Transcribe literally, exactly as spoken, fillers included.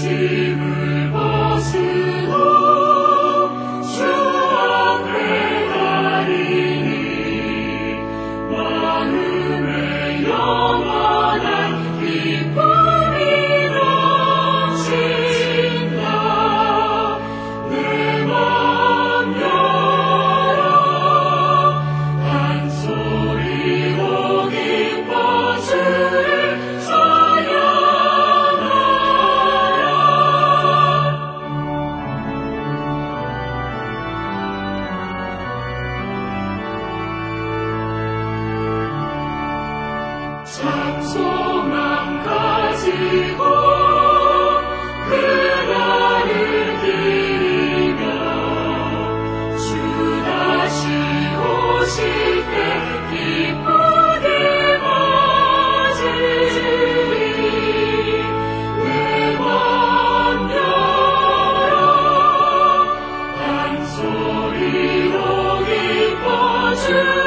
짐을 벗으고 주 앞에 가리니 마음에 영원한 기쁨이 넘친다. 내 맘 열어 한 소리로 기뻐 주를 참소망 가지고 그날을 기리며 주 다시 오실 때 기쁘게 맞으리. 내 맘 열어 한 소리로 기뻐 주리.